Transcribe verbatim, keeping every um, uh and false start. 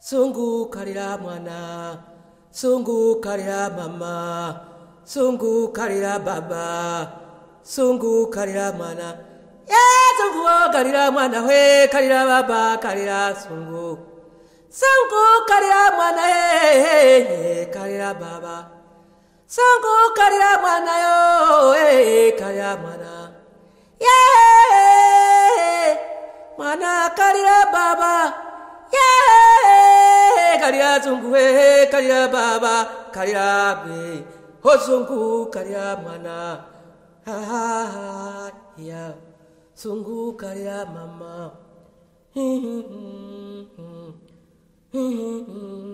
Sungu karira mwana, sungu karira mama, sungu karira baba, sungu karira mwana. Yeah, sungu karira mwana, we karira baba, karira sungu. Sungu karira mwana, hey, karira baba. Sungu karira mwana yo, hey, karira mwana. Yeah, mwana karira baba. Yeah, karira sungu, hey, karira baba, karira be. Ho sungu karira mwana. Ha ha ha, yeah. Sungu karira mama. Hmm hmm hmm hmm hmm.